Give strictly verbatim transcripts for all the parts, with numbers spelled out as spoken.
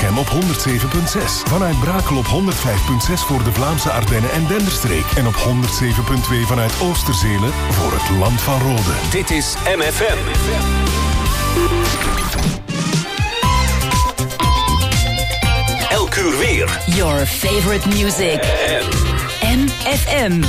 M op honderd zeven komma zes. Vanuit Brakel op honderd vijf komma zes voor de Vlaamse Ardennen en Denderstreek. En op honderd zeven komma twee vanuit Oosterzelen voor het Land van Rode. Dit is M F M. Elk uur weer. Your favorite music. M F M.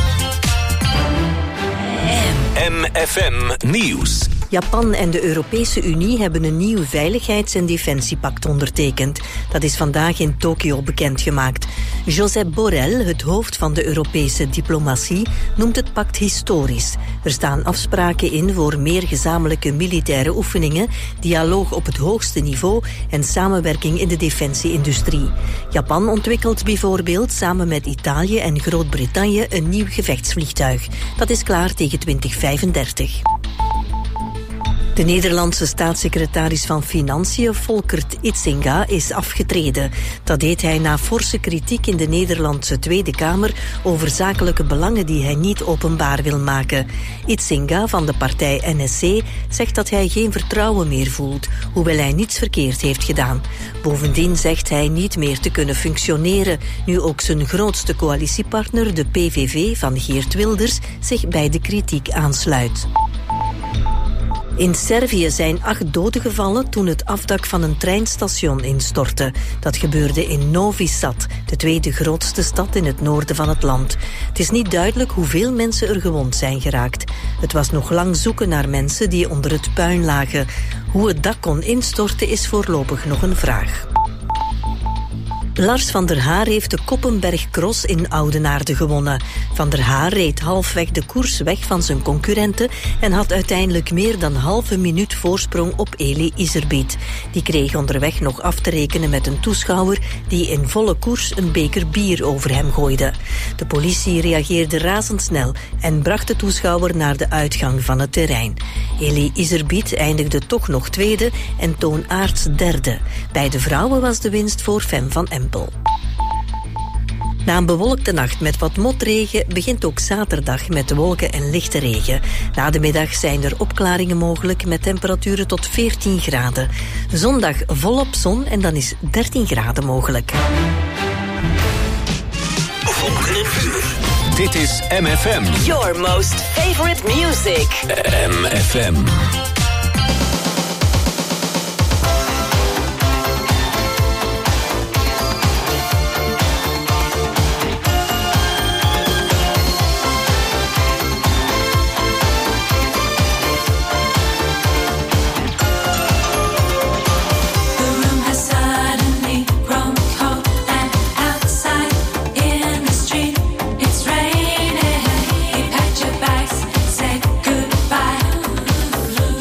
M F M Nieuws. Japan en de Europese Unie hebben een nieuw veiligheids- en defensiepact ondertekend. Dat is vandaag in Tokio bekendgemaakt. Josep Borrell, het hoofd van de Europese diplomatie, noemt het pact historisch. Er staan afspraken in voor meer gezamenlijke militaire oefeningen, dialoog op het hoogste niveau en samenwerking in de defensieindustrie. Japan ontwikkelt bijvoorbeeld samen met Italië en Groot-Brittannië een nieuw gevechtsvliegtuig. Dat is klaar tegen twintig vijfendertig. De Nederlandse staatssecretaris van Financiën, Volkert Idsinga, is afgetreden. Dat deed hij na forse kritiek in de Nederlandse Tweede Kamer over zakelijke belangen die hij niet openbaar wil maken. Idsinga van de partij N S C zegt dat hij geen vertrouwen meer voelt, hoewel hij niets verkeerd heeft gedaan. Bovendien zegt hij niet meer te kunnen functioneren, nu ook zijn grootste coalitiepartner, de P V V van Geert Wilders, zich bij de kritiek aansluit. In Servië zijn acht doden gevallen toen het afdak van een treinstation instortte. Dat gebeurde in Novi Sad, de tweede grootste stad in het noorden van het land. Het is niet duidelijk hoeveel mensen er gewond zijn geraakt. Het was nog lang zoeken naar mensen die onder het puin lagen. Hoe het dak kon instorten is voorlopig nog een vraag. Lars van der Haar heeft de Koppenberg Cross in Oudenaarde gewonnen. Van der Haar reed halfweg de koers weg van zijn concurrenten en had uiteindelijk meer dan halve minuut voorsprong op Elie Iserbiet. Die kreeg onderweg nog af te rekenen met een toeschouwer die in volle koers een beker bier over hem gooide. De politie reageerde razendsnel en bracht de toeschouwer naar de uitgang van het terrein. Elie Iserbiet eindigde toch nog tweede en Toon Aerts derde. Bij de vrouwen was de winst voor Fem van Empel. Na een bewolkte nacht met wat motregen begint ook zaterdag met wolken en lichte regen. Na de middag zijn er opklaringen mogelijk met temperaturen tot veertien graden. Zondag volop zon en dan is dertien graden mogelijk. Volgende uur. Dit is M F M. Your most favorite music. M F M. Bye.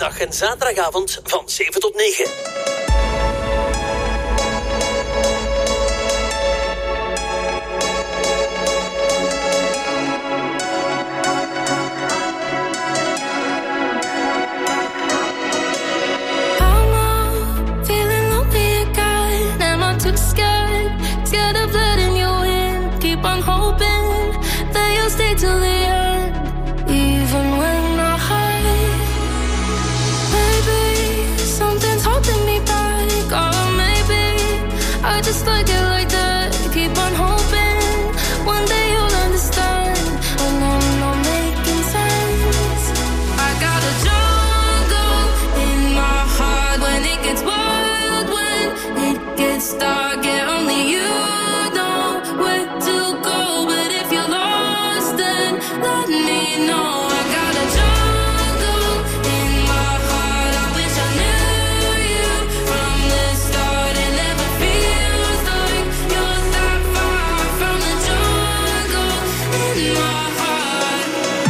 Vrijdag en zaterdagavond van zeven tot negen. Till the end, even when I hide. Maybe something's holding me back, or maybe I just like it like that. Keep on hoping one day you'll understand when I'm not making sense. I got a jungle in my heart when it gets wild, when it gets dark, yeah, only you know where to go. But if you're lost, then let me know. I got a jungle in my heart. I wish I knew you from the start. It never feels like you're that far from the jungle in my heart.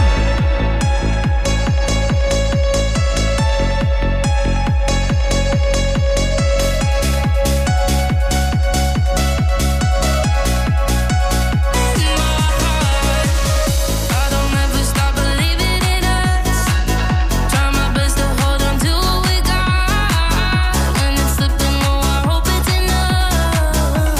I don't ever stop believing in us. Try my best to hold on to what we got. When it's slipping low, I hope it's enough.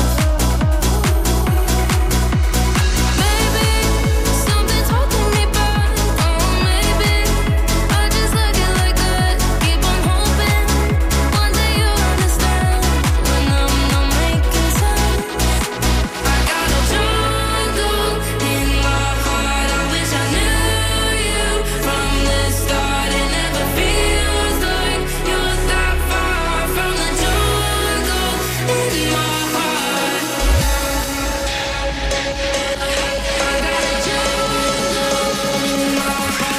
Maybe something's holding me back. Oh, maybe I just like it like that. Keep on hoping one day you'll understand when I'm not making sense. I got a jungle in my heart. I wish I knew you from the start. It never feels like you're that far from the jungle in my heart. I got a jungle in my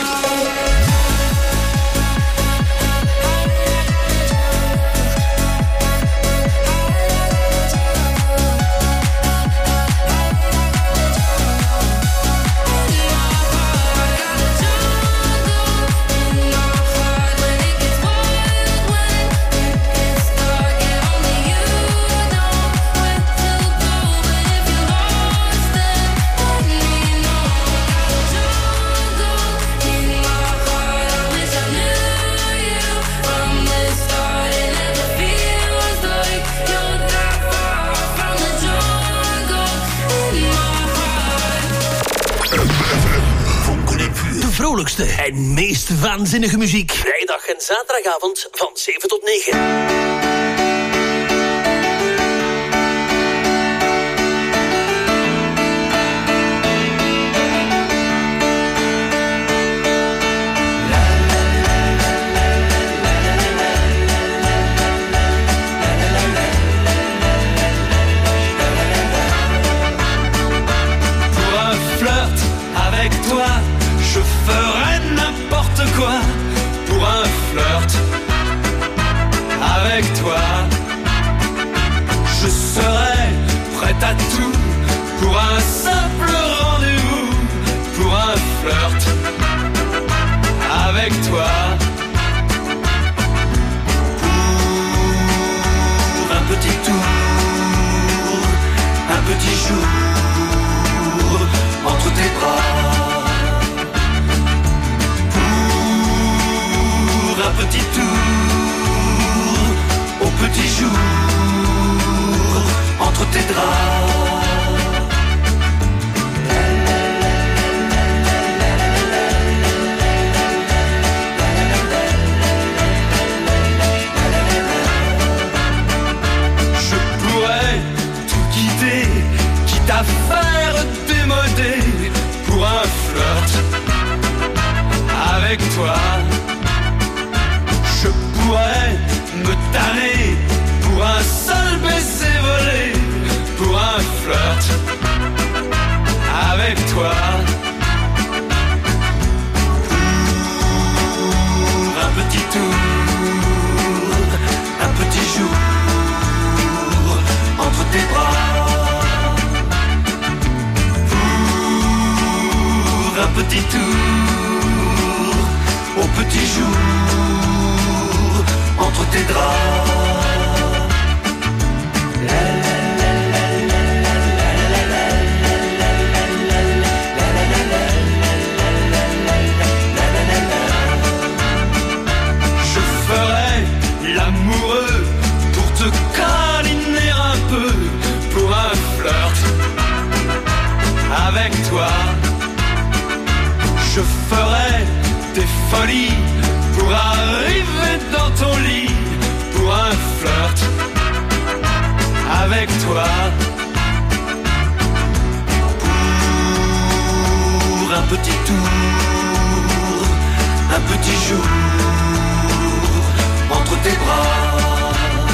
De vrolijkste en meest waanzinnige muziek. Vrijdag en zaterdagavond van zeven tot negen. Pour un flirt avec toi, je ferai n'importe quoi. Pour un flirt avec toi, je serai prête à tout. Pour un simple rendez-vous, pour un flirt avec toi. Pour un petit tour, un petit jour entre tes bras. Pour un petit tour, au petit jour entre tes draps. Je pourrais tout quitter, quitte à faire démoder pour un flirt avec toi. Je pourrais me tanner pour un seul baiser volé, pour un flirt avec toi. Pour un petit tour, un petit jour entre tes bras. Pour un petit tour, au petit jour entre tes draps. Je ferai l'amoureux pour te câliner un peu, pour un flirt avec toi. Je ferai des folies pour arriver dans ton lit, pour un flirt avec toi. Pour un petit tour, un petit jour entre tes bras.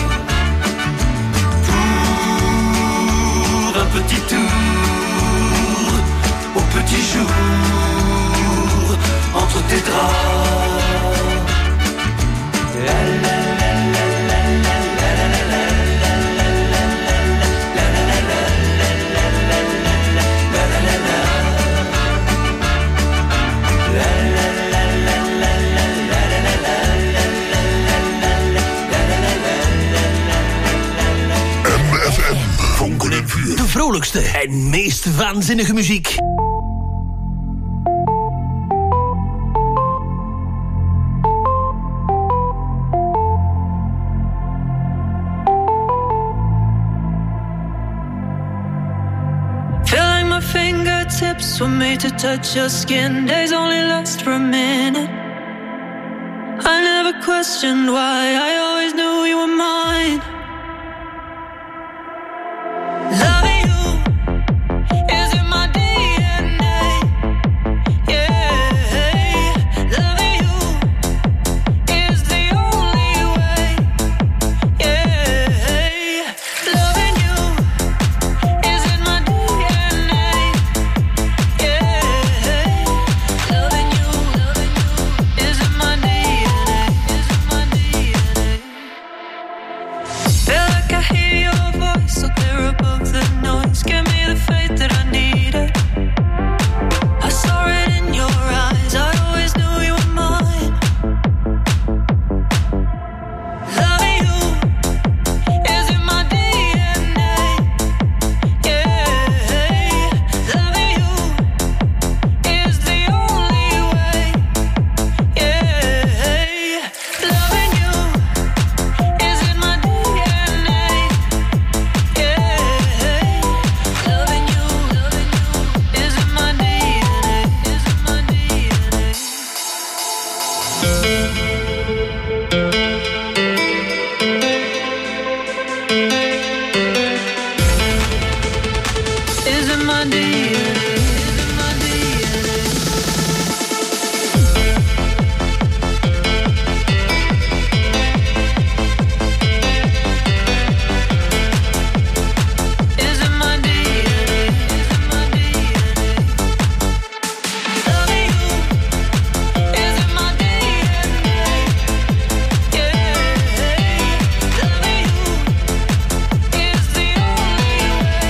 Pour un petit tour, au petit jour entre tes draps. La la la la la la la la la De vrolijkste en meest waanzinnige muziek. Fingertips were made to touch your skin. Days only last for a minute. I never questioned why. I always knew you were mine. Loving you is in my D N A. Yeah, loving you is the only way. Yeah, loving you is in my D N A. Loving you, loving you is in my D N A, is in my D N A. Feel like I hear your voice so clear above the noise. Give me the faith that I needed. I saw it in your eyes. I always knew you were mine. Loving you is in my D N A. Yeah, loving you is the only way. Yeah, loving you is in my D N A. Yeah, loving you, loving you is in my D N A, is in my D N A. Is in my D N A, is in my D N A. Is in my D N A, is in my D N A. Loving you is in my D N A. Yeah, loving you is the only way.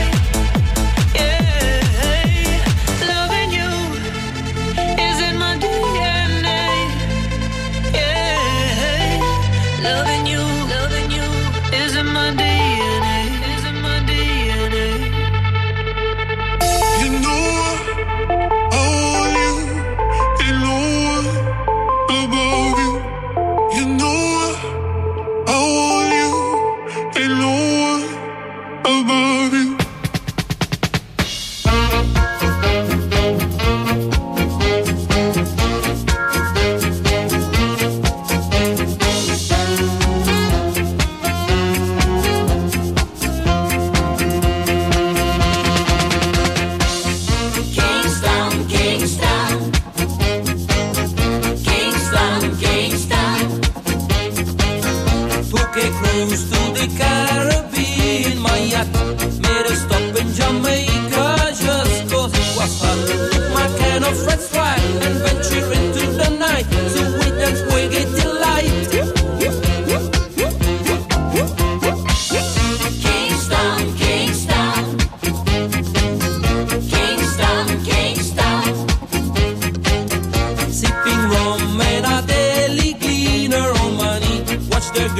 Yeah, loving you is in my D N A. Yeah, loving you, loving you is in my D N A, is in my D N A. You know I want you, ain't no one above you. You know I want you, ain't no one above you. Kingston, Kingston, Kingston, Kingston. Took a cruise to the Caribbean. My yacht made a stop in Jamaica just cause it was hot. My kind of red stripe and venture into the night. So we dance, we get delight. Kingston, Kingston, Kingston, Kingston. Sipping rum and a daily cleaner on my knee. Watch the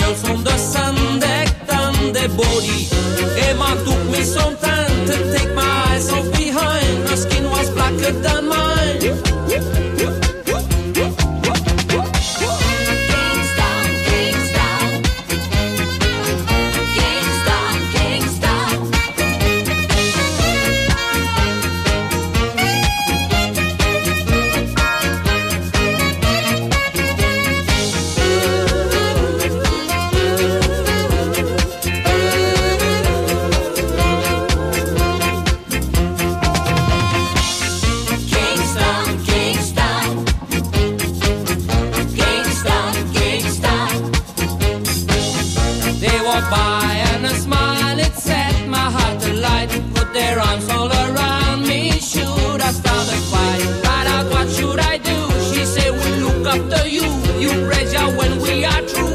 another fight. Find out what should I do? She said we'll look after you. You pressure when we are through.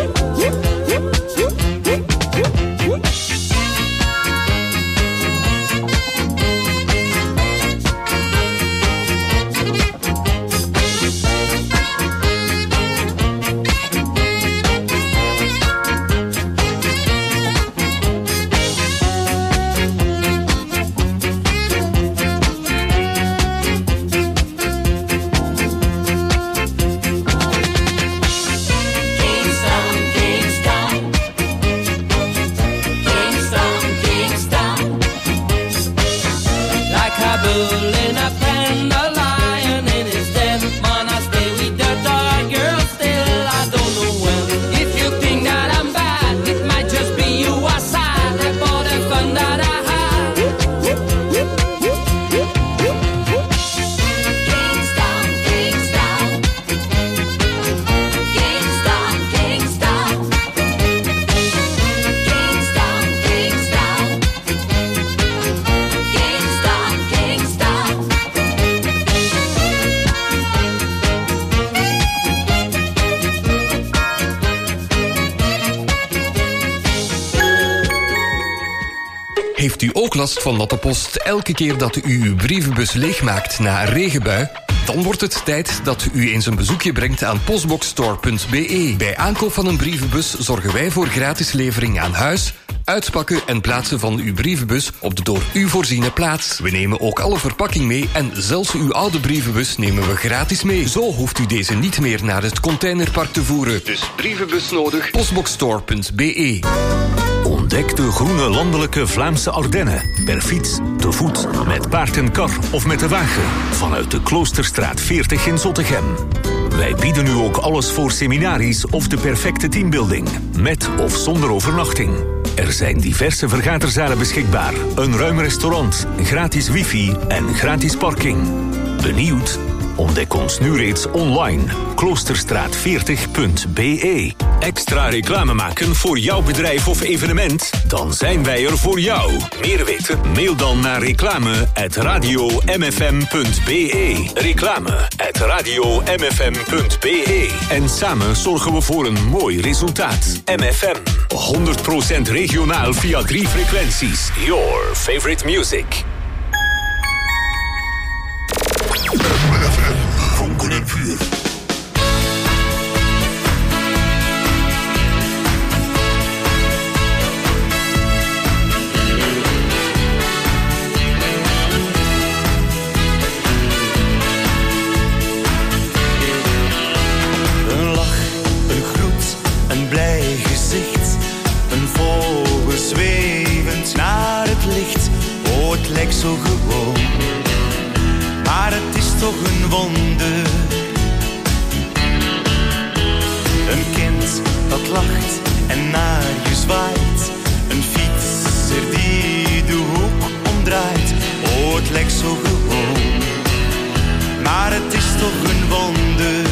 Heeft u ook last van natte post elke keer dat u uw brievenbus leegmaakt na een regenbui? Dan wordt het tijd dat u eens een bezoekje brengt aan postboxstore punt b e. Bij aankoop van een brievenbus zorgen wij voor gratis levering aan huis, uitpakken en plaatsen van uw brievenbus op de door u voorziene plaats. We nemen ook alle verpakking mee en zelfs uw oude brievenbus nemen we gratis mee. Zo hoeft u deze niet meer naar het containerpark te voeren. Dus brievenbus nodig, postboxstore punt b e. Ontdek de groene landelijke Vlaamse Ardennen. Per fiets, te voet, met paard en kar of met de wagen. Vanuit de Kloosterstraat veertig in Zottegem. Wij bieden u ook alles voor seminaries of de perfecte teambuilding. Met of zonder overnachting. Er zijn diverse vergaderzalen beschikbaar. Een ruim restaurant, gratis wifi en gratis parking. Benieuwd? Ontdek ons nu reeds online. kloosterstraat veertig punt b e. Extra reclame maken voor jouw bedrijf of evenement? Dan zijn wij er voor jou. Meer weten? Mail dan naar reclame at radio m f m punt b e. Reclame at radio m f m punt b e. En samen zorgen we voor een mooi resultaat. M F M. honderd procent regionaal via drie frequenties. Your favorite music. Vonken en vuur. Een lach, een groet, een blij gezicht. Een vogel zwevend naar het licht. Oh, het lijkt zo gewoon. Maar het is toch een wonder. Een kind dat lacht en naar je zwaait. Een fietser die de hoek omdraait. Oh, het lijkt zo gewoon. Maar het is toch een wonder.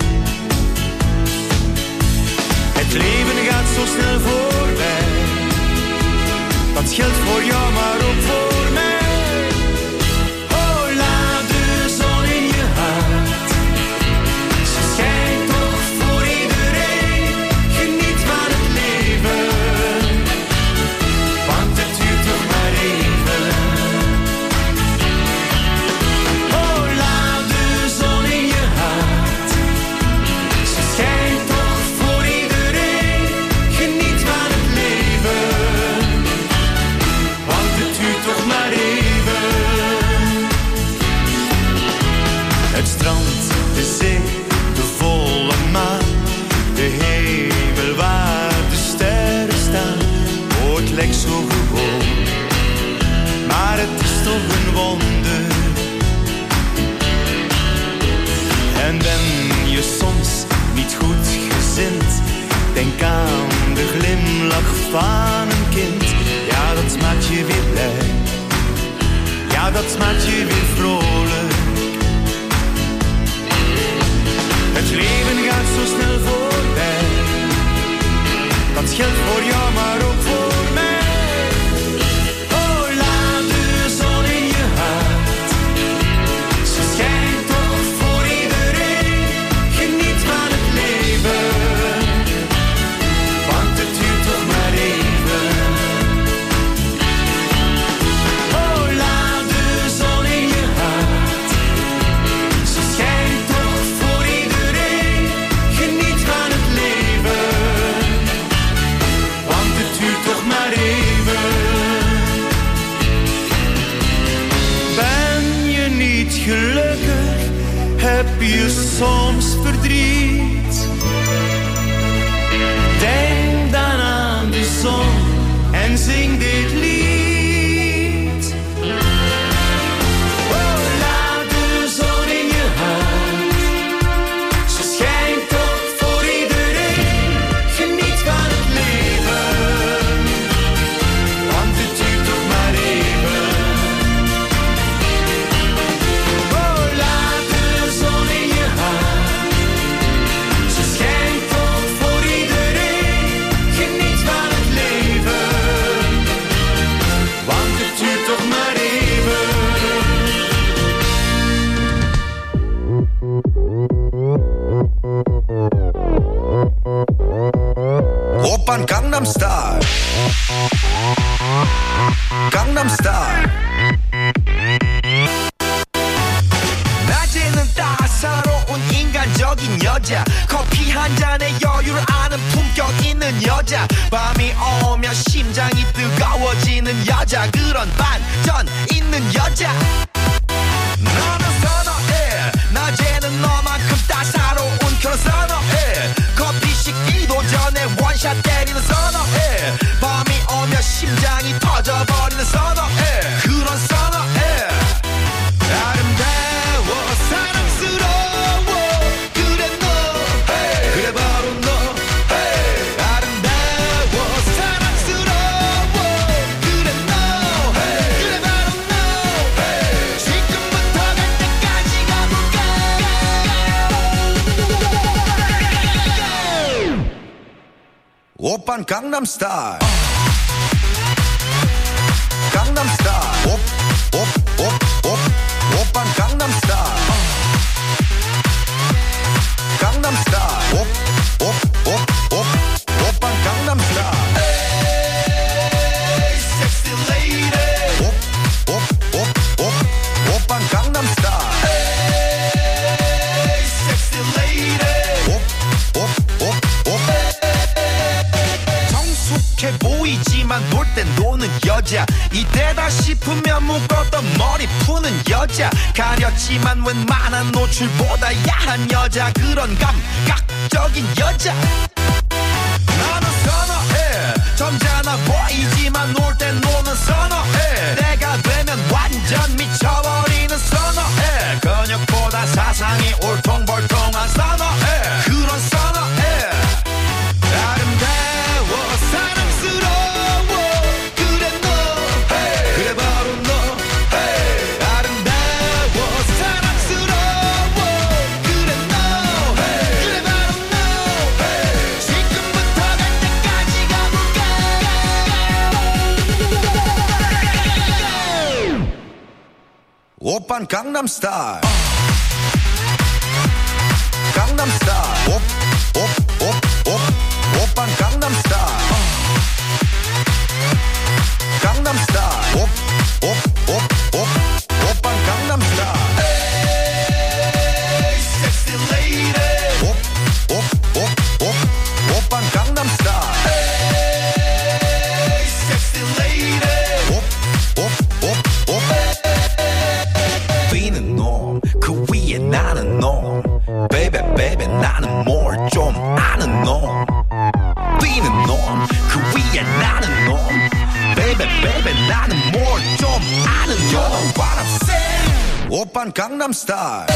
Het leven gaat zo snel voorbij. Dat geldt voor jou, maar ook voor mij. De zee, de volle maan, de hemel waar de sterren staan. Oh, het lijkt zo gewoon, maar het is toch een wonder. En ben je soms niet goed gezind, denk aan de glimlach van een kind. Ja, dat maakt je weer blij, ja, dat maakt je weer vrolijk. Het leven gaat zo snel voorbij. Dat geldt voor jou, maar ook voor mij. Oh, laat de zon in je hart. heb je soms verdriet? Denk dan aan de zon en zing dit lied. Oh, laat de zon in je hart. Ze schijnt toch voor iedereen. Geniet van het leven, want het duurt toch maar even. Oh, laat de zon in je hart. Ze schijnt toch voor iedereen. Geniet van het leven, want het duurt toch maar even. Oppan Gangnam Style. Gangnam Style. 낮에는 따사로운 인간적인 여자. 커피 한 잔에 여유를 아는 품격 있는 여자. 밤이 오면 심장이 뜨거워지는 여자. 그런 반전 있는 여자. 너는 선호해. 낮에는 너만큼 따사로운 그런 선호해. 커피 식기도 전에 원샷 때리는 선호해. 밤이 오면 심장이 터져버리는 선호해. 그런 선호해. 아름다워 사랑스러워 그래 너 hey. 그래 바로 너 hey. 아름다워 사랑스러워 그래 너 hey. 그래 바로 너 hey. 지금부터 갈 때까지 가볼까. 오빤 강남 스타일. 강남 스타일. 옵옵옵옵 오빤 강남 스타일. 강남 스타일. 옵옵옵옵 오빤 강남 스타일. Hey, sexy lady. 옵옵옵옵 오빤 강남 스타일. Hey, sexy lady. 옵옵옵옵 성숙해 보이지만 놀 땐 노는 여자. 이때다 싶으면 묶었던 머리 푸는 여자. 가렸지만 웬만한 노출보다 야한 여자. 그런 감각적인 여자. 나는 선호해. 점잖아 보이지만 놀 땐 노는 선호해. 내가 되면 완전 미쳐버리는 선호해. 근육보다 사상이 울퉁불퉁한 선호해. 그런 선호해. 아름다워 사랑스러워 그래 너 hey. 그래 바로 너 hey. 아름다워 사랑스러워 그래 너 hey. 그래 바로 너 hey. 지금부터 갈 때까지 가볼까. 오빤 강남 스타일. 강남 스타일. 옵옵옵옵 오빤 강남 스타일. 강남 스타일. 옵옵옵옵 오빤 강남 스타일. Hey, sexy lady. 옵옵옵옵 오빤 강남 스타일. Hey, sexy lady. 옵옵옵옵 비는 놈 그 위에 나는 놈. Baby baby 나는 뭘 좀 아는 놈. 뛰는 놈 그 위에 나는 놈. Baby baby 나는 뭘 좀 아는 놈. You know what I'm saying. 오빤 강남 스타일.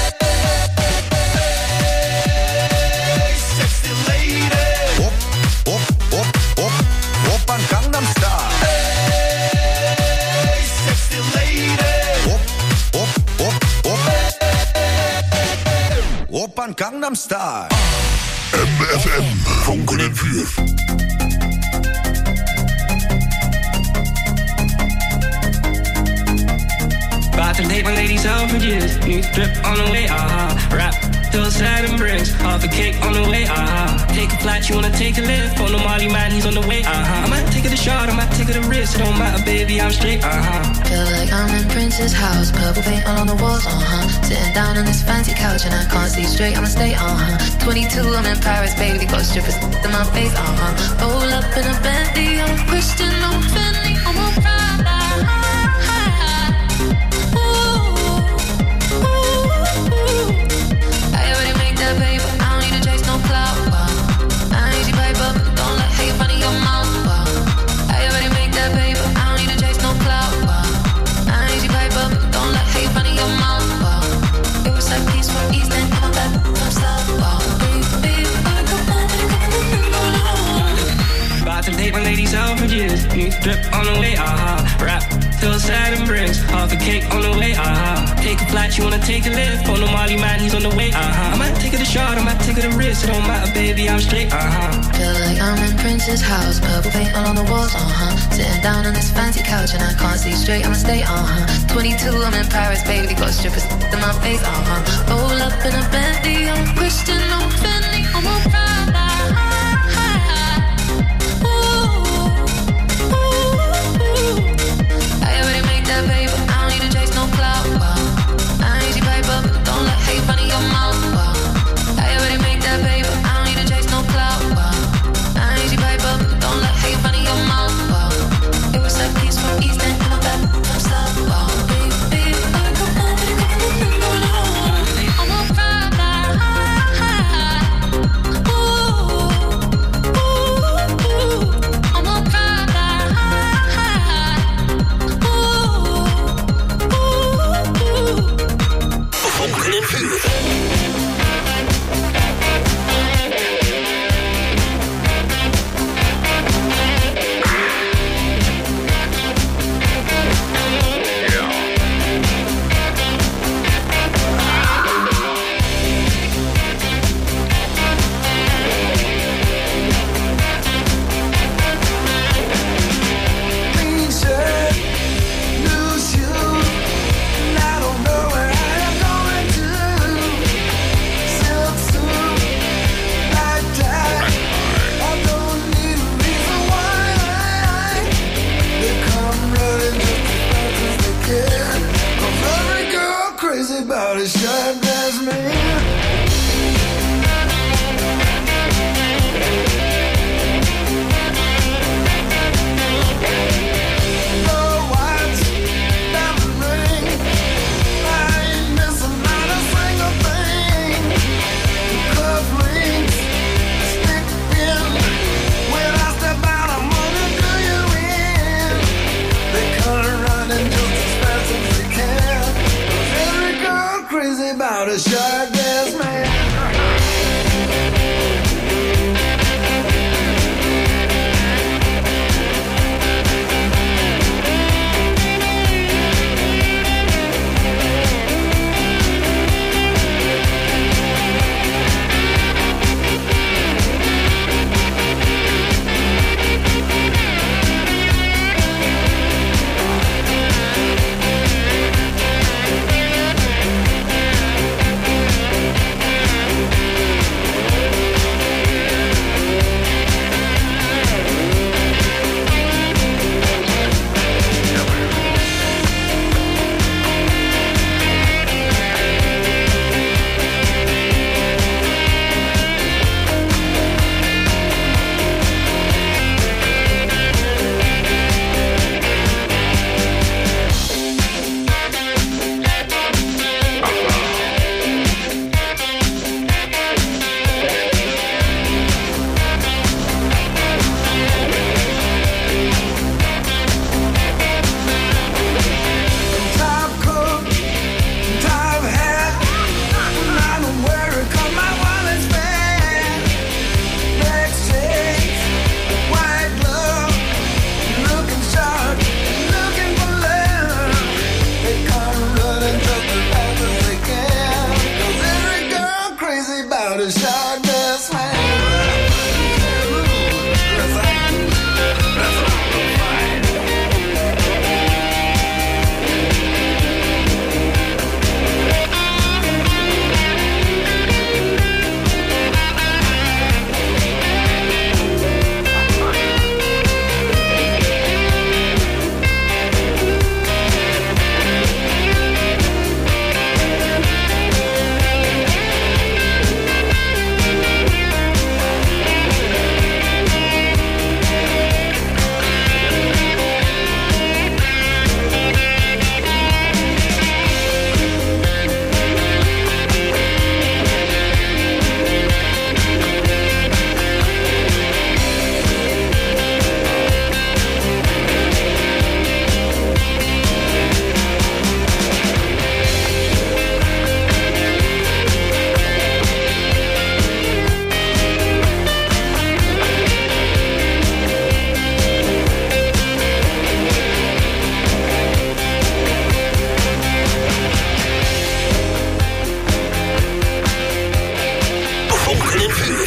Hey, sexy lady. 옵옵옵옵 오빤 강남 스타일. Hey, sexy lady. 옵옵옵옵 오빤 강남 스타일. M F M Vonken en Vuur. About to take my ladies out for years. New drip on the way, ah uh-huh. Rap till sad and bricks. Half a cake on the way, ah uh-huh. Take a flight, you wanna take a lift. On the Molly man, he's on the way, ah uh-huh. I might take it a shot, I might take it a risk. It don't matter, baby, I'm straight, ah uh-huh. Feel like I'm in Prince's house. Purple paint all on the walls, uh-huh. Sitting down on this fancy couch and I can't see straight, I'ma stay, uh-huh. twenty-two, I'm in Paris, baby. Got strippers in my face, uh-huh. Roll up in a Bentley, I'm a Christian, I'm a Fendi, I'm a Prada. Ooh, ooh, ooh. New drip on the way, aha. Rap till Saturn brings half a cake on the way, aha. Take a flight, you wanna take a lift? On the Molly man, he's on the way, aha. I might take it a shot, I might take it a risk. It don't matter, baby, I'm straight, uh-huh. Feel like I'm in Prince's house, purple paint all on the walls, uh-huh. Sitting down on this fancy couch and I can't see straight, I'ma stay, uh-huh. twenty-two, I'm in Paris, baby, got strippers in my face, uh-huh. Roll up in a Bentley, I'm Christian, I'm Fendi, I'm a Prada. Paper, I don't need to chase no clout, wow. I ain't easy paper, don't let hate run in your mouth, wow. I already make that paper, I don't need to chase no clout, wow. I ain't easy paper, don't let hate run in your mouth, wow. It was like peace from East End, come back, I'm stuck, wow. Baby, baby, I come on, baby, come on, come on, I'm a Prada, ooh, ooh, ooh, I'm a Prada, Vonken en vuur. About a shot that's me. About a shot glass man.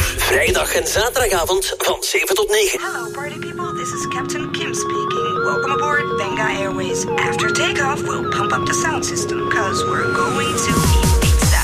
Vrijdag en zaterdagavond van zeven tot negen. Hello party people, this is Captain Kim speaking. Welcome aboard Benga Airways. After takeoff, we'll pump up the sound system, cause we're going to eat pizza.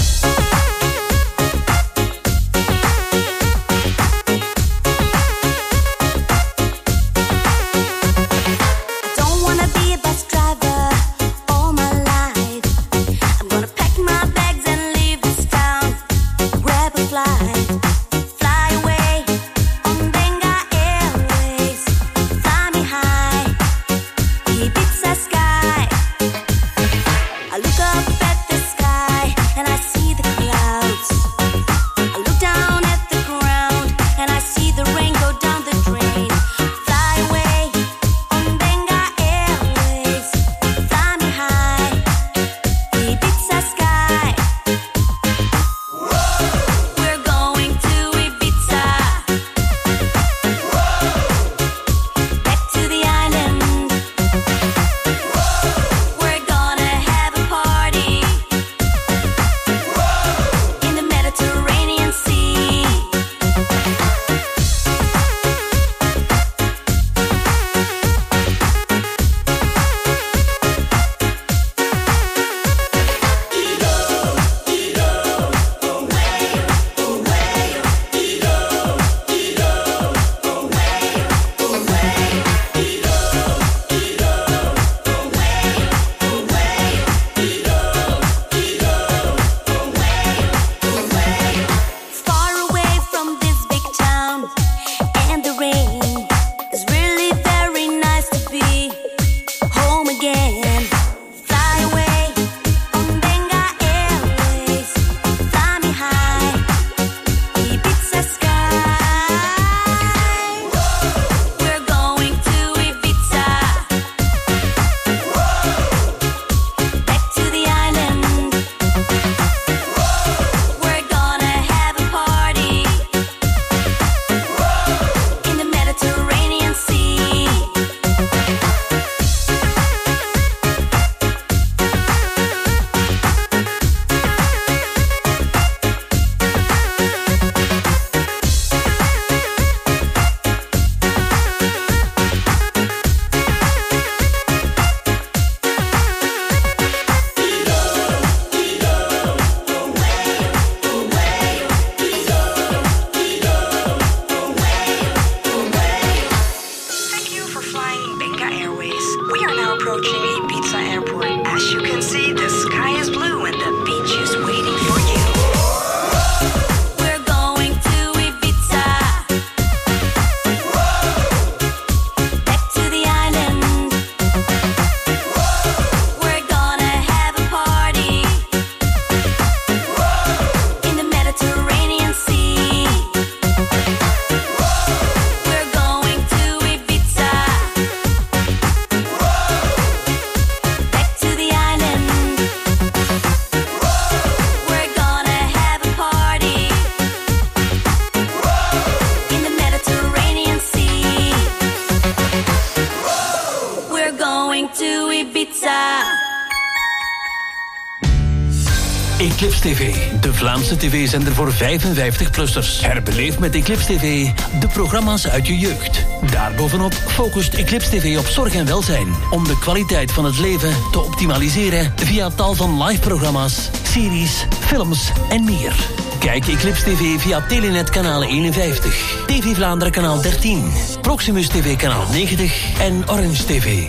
Eclipse T V, de Vlaamse tv-zender voor vijfenvijftig-plussers. Herbeleef met Eclipse T V de programma's uit je jeugd. Daarbovenop focust Eclipse T V op zorg en welzijn, om de kwaliteit van het leven te optimaliseren via tal van live-programma's, series, films en meer. Kijk Eclipse T V via Telenet kanaal eenenvijftig, T V Vlaanderen kanaal dertien, Proximus T V kanaal negentig en Orange T V.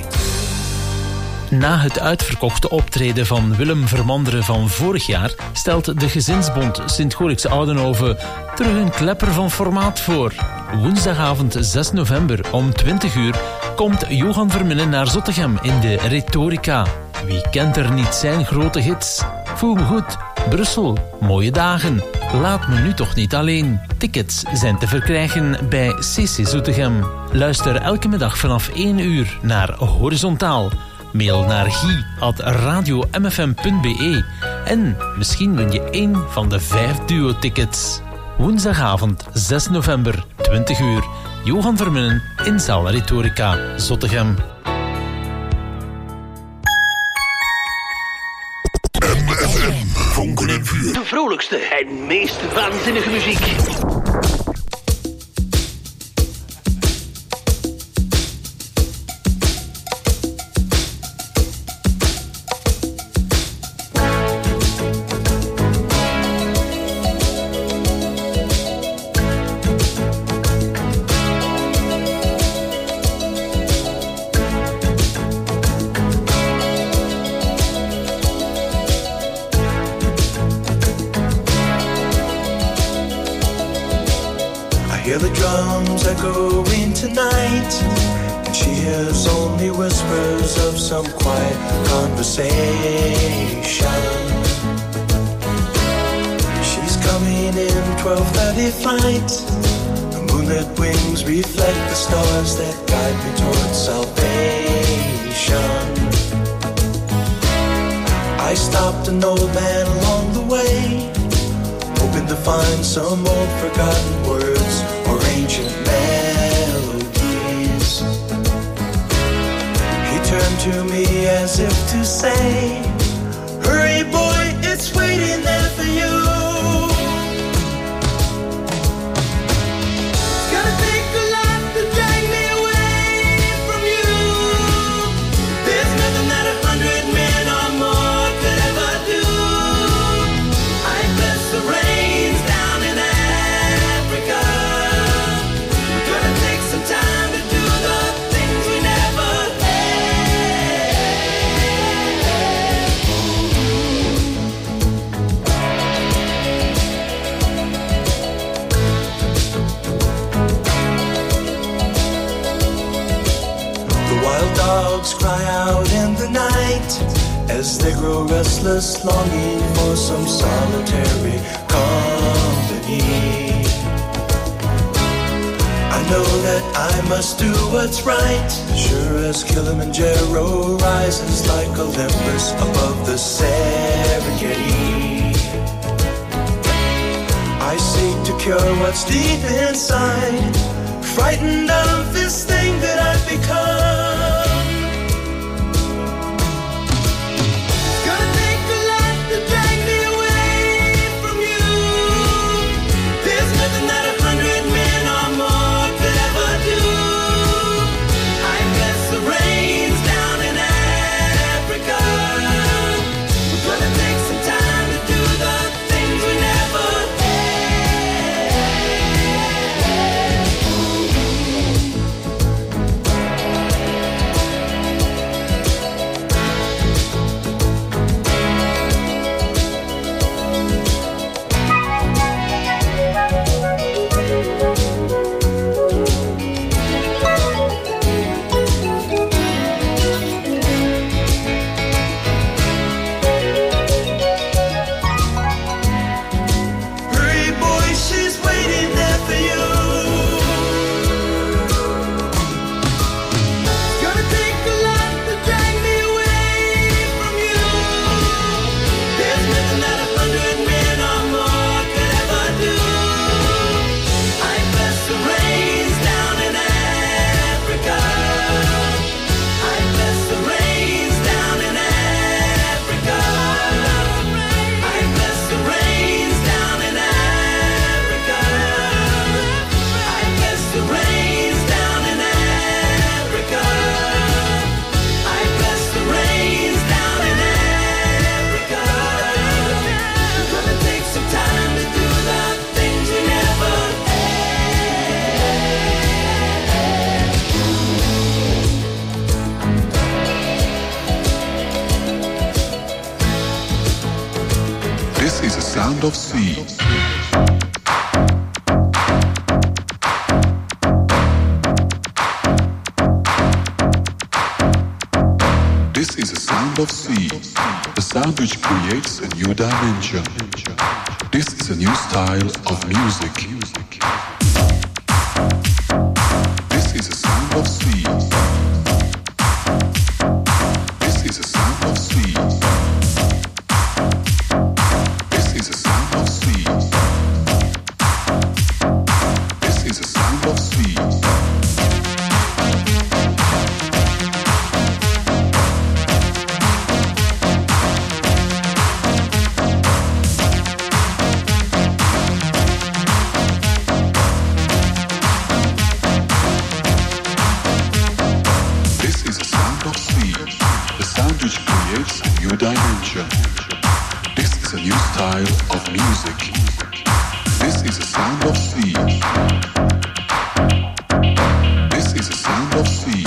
Na het uitverkochte optreden van Willem Vermanderen van vorig jaar stelt de Gezinsbond Sint-Gorikse Oudenhoven terug een klepper van formaat voor. Woensdagavond zes november om twintig uur komt Johan Verminnen naar Zottegem in de Rhetorica. Wie kent er niet zijn grote hits? Voel me goed, Brussel, mooie dagen. Laat me nu toch niet alleen. Tickets zijn te verkrijgen bij C C Zottegem. Luister elke middag vanaf één uur naar Horizontaal. Mail naar guy at radio m f m punt b e en misschien win je één van de vijf duo-tickets. Woensdagavond zes november, twintig uur. Johan Verminnen in zaal Rhetorica, Zottegem. M F M, vonken en vuur. De vrolijkste en meest waanzinnige muziek. Hear the drums echoing tonight, and she hears only whispers of some quiet conversation. She's coming in twelve thirty flight. The moonlit wings reflect the stars that guide me towards salvation. I stopped an old man along the way, hoping to find some old forgotten words or ancient melodies. He turned to me as if to say, hurry boy, it's waiting there for you. It's gonna take a lot to drag me away from you. There's nothing that a hundred men or more could ever do. I bless the rains down in Africa. We're gonna take some time to do the things we never The wild dogs cry out in the night as they grow restless, longing for some solitary company. I know that I must do what's right, sure as Kilimanjaro rises like Olympus above the Serengeti. I seek to cure what's deep inside, frightened of this thing that I've become. It's gonna take a lot to drag me away from you. There's nothing that a hundred men or more could ever do. I bless the rains down in Africa. We're gonna take some time to do the things we never Hurry, boy, she's waiting there for you. It's gonna take a lot to drag me away from you. There's nothing that a hundred men or more could ever do. I bless the rains down in Africa. I bless the rains down in Africa. I bless the rains down in Africa. I bless the rains down in Africa. I bless the rains down in Africa. We're gonna take some time to do the things we never This is the sound of sea. This is the sound of sea, the sound which creates a new dimension. This is a new style of music. This is the sound of sea. This is the sound of sea. This is the sound of sea. This is the sound of sea. Dimension. This is a new style of music. This is a sound of sea. This is a sound of sea.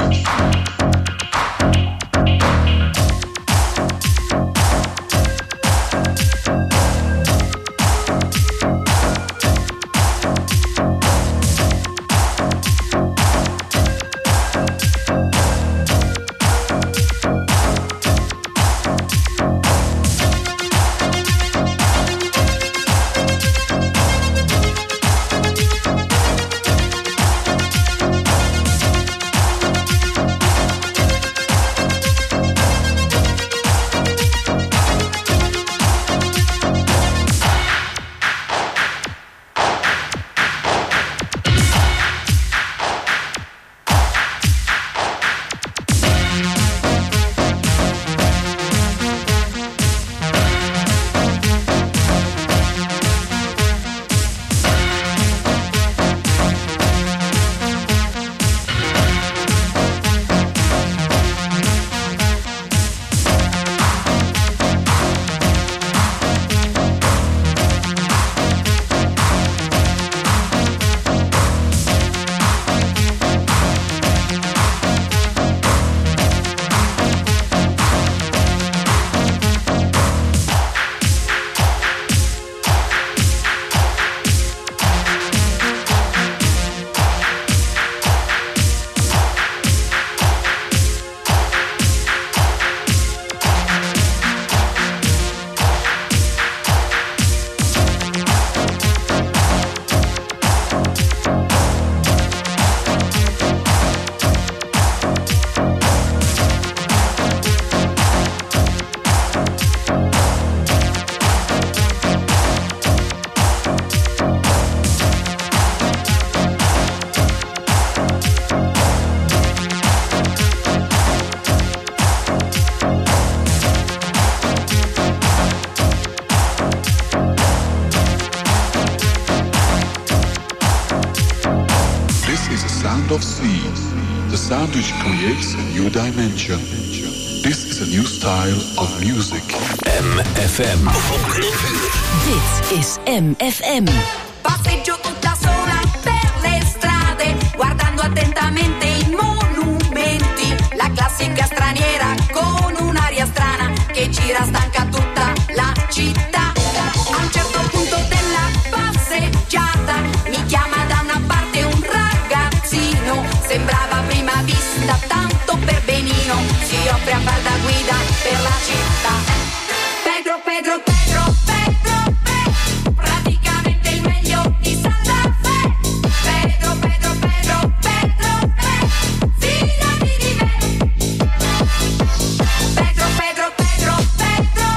of sea, the sound which creates a new dimension. This is a new style of music. M F M. Dit is M F M. Passeggio tutta sola per le strade, guardando attentamente i monumenti. La classica straniera con un'aria strana che gira stanca tutta la città. A un certo punto della passeggiata mi chiama da una parte un ragazzino. Sembrava a prima vista tanto per benino, si offre a far da guida per la città. Pedro, Pedro, Pedro, Pedro, Pedro, praticamente il meglio di Santa Fe. Pedro, Pedro, Pedro, Pedro, Pedro, fidati di me. Pedro, Pedro, Pedro, Pedro,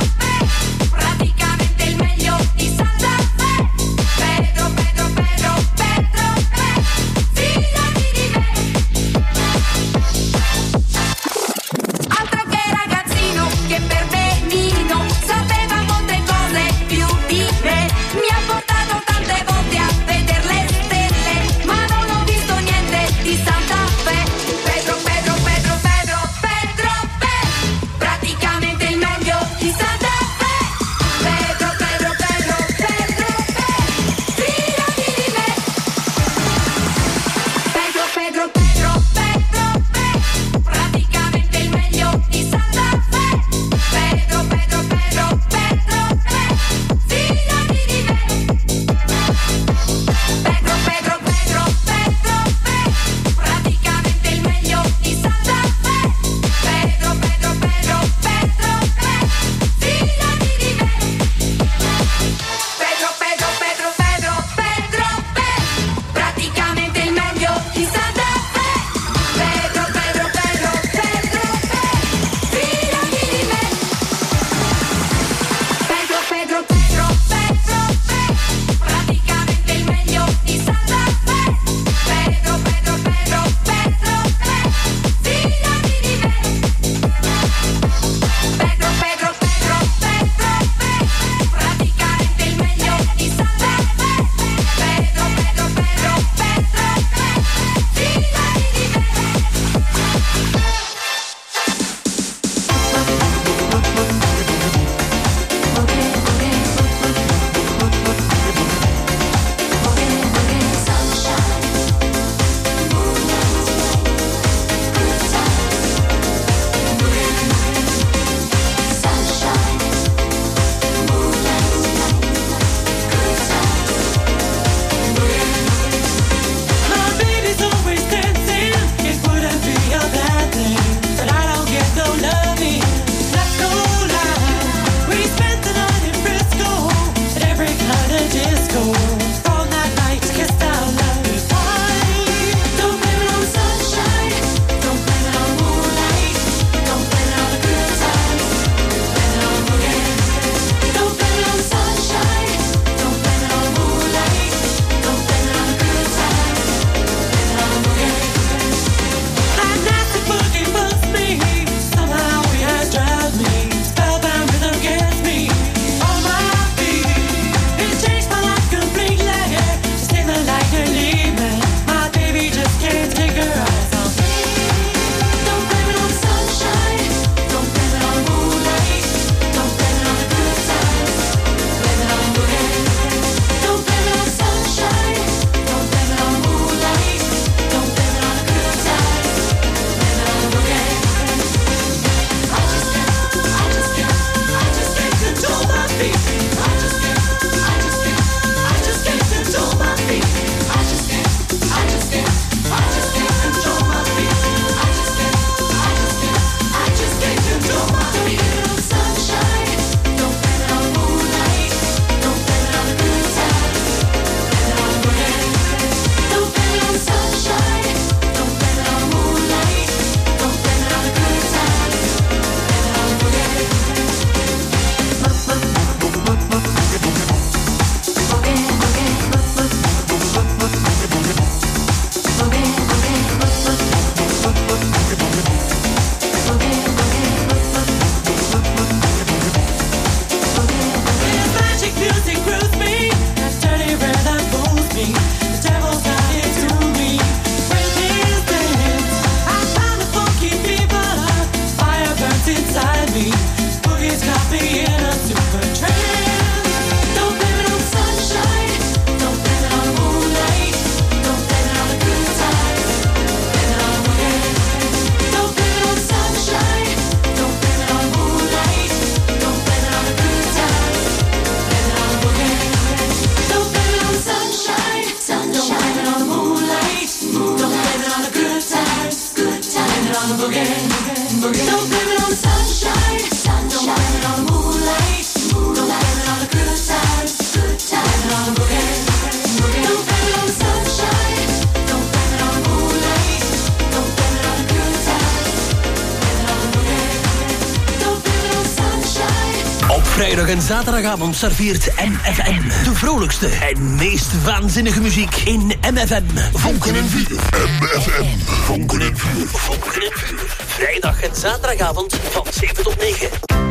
vrijdag en zaterdagavond serveert M F M de vrolijkste en meest waanzinnige muziek in M F M. Vonken en vuur. M F M. Vonken en vuur. Vonken en vuur. Vrijdag en zaterdagavond van zeven tot negen.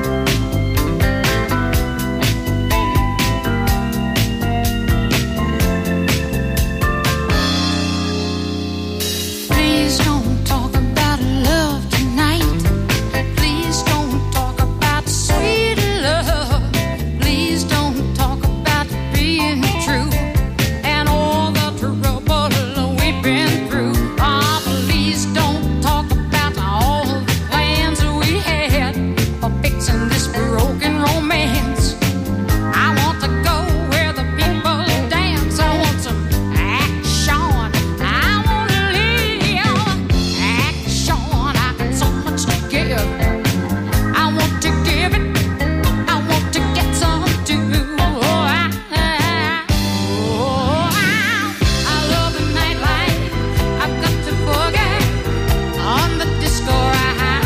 Please don't talk about love tonight. Please don't talk about sweet love. Please don't talk about being true and all the trouble we've been through. Ah, please don't talk about all the plans we had for fixing this broken romance. I want to go where the people dance. I want some action. I want to live action. I got so much to give. I want to give it. I want to get some too. Oh, I, oh, I, I love the nightlife. I've got to boogie on the disco ride.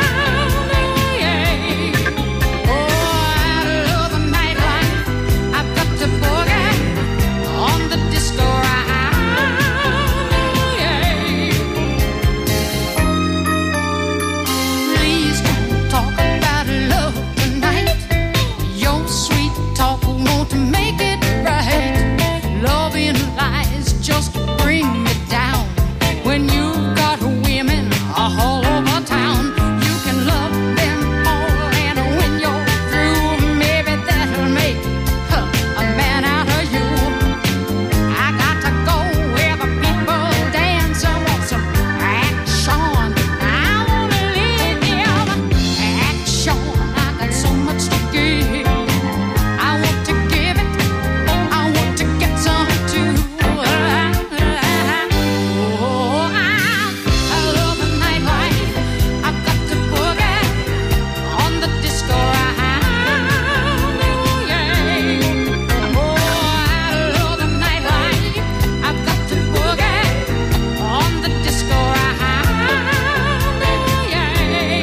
Yeah. Oh, I love the nightlife. I've got to boogie on the disco ride. Yeah. Please don't talk about love tonight. Your sweet talk won't make it right. Loving lies just bring me down. When you've got women all over town, you can love them all, and when you're through, maybe that'll make huh, a man out of you. I got to go where the people dance. I want some action. I want to live action. I got so much to give. I want to give it. I want to get some too. Oh, I, I love the nightlife. I've got to boogie on the disco ride. Yeah. Oh, I love the nightlife. I've got to boogie on the disco ride. Yeah.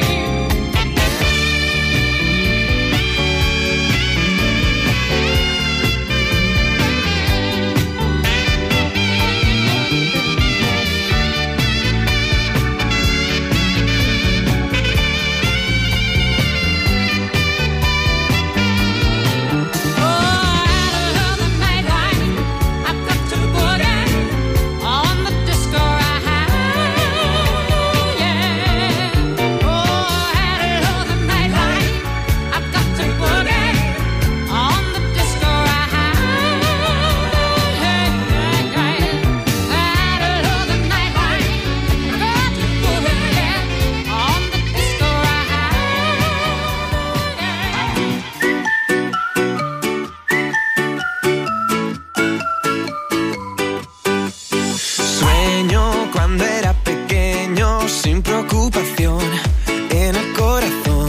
Sueño cuando era pequeño, sin preocupación en el corazón.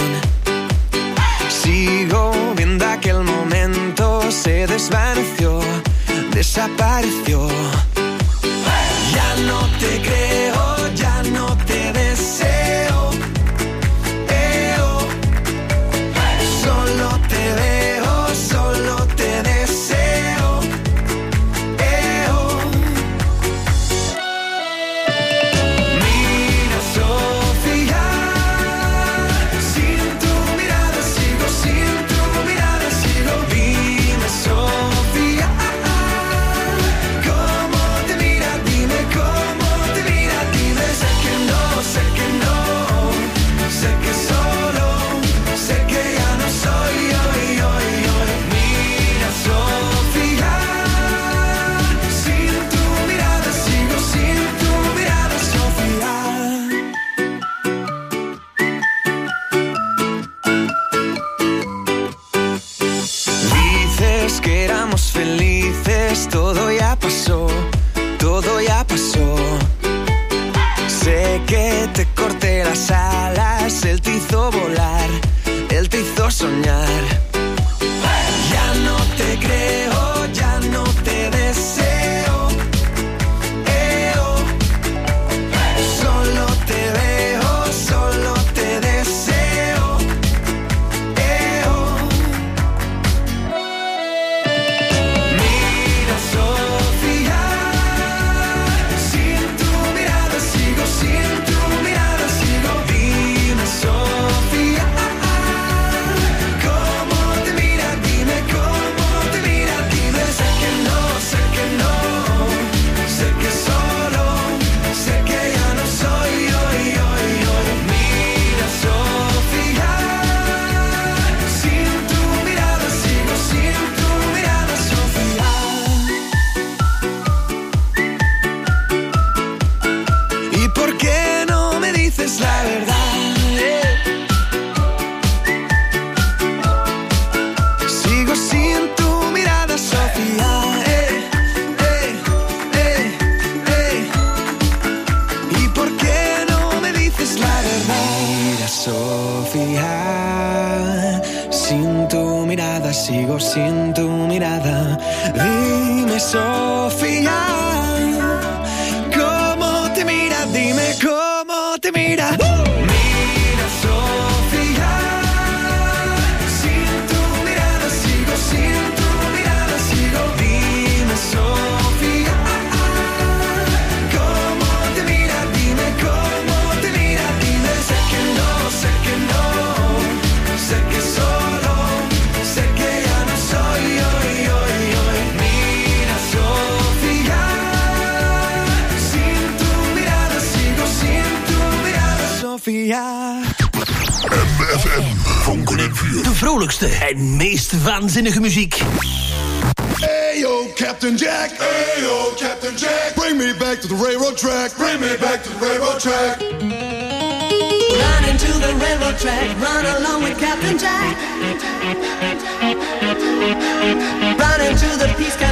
Sigo viendo aquel momento, se desvaneció, desapareció. Ya no te creo, ya no te deseo. Eh, oh. Solo te veo, solo te deseo. Eh, oh. Mira, Sofía, sin tu mirada sigo, sin tu mirada sigo. Dime, Sofía, cómo te mira, dime cómo te mira, dime. Sé que no, sé que no, sé que solo, sé que ya no soy yo, yo, yo. Mira, Sofía, sin tu mirada sigo, sin tu mirada, Sofía. Dices que éramos felices, todo ya pasó, todo ya pasó. Sé que te corté las alas, él te hizo volar, él te hizo soñar. Ya no te creo, ya no te deseo. Eh, oh. Solo te veo, solo te deseo. Eh, oh. Dime, Sofía, ¿cómo te mira? Dime cómo te mira. Mira, Sofía, sin tu mirada sigo, sin tu mirada sigo. Dime, Sofía, ¿cómo te mira? Dime cómo te mira. Dime, sé que no, sé que no, sé que solo, sé que ya no soy hoy, hoy, hoy. Mira, Sofía, sin tu mirada sigo, sin tu mirada, Sofía. M F M van Connect. De vrolijkste en meest waanzinnige muziek. Hey yo, Captain Jack. Hey yo, Captain Jack. Bring me back to the railroad track. Bring me back to the railroad track. Run into the railroad track, run along with Captain Jack. Run into the peace